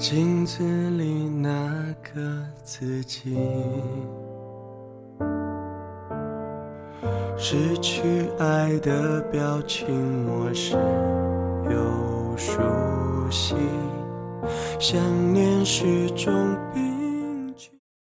镜子里那个自己，失去爱的表情陌生又熟悉，想念始终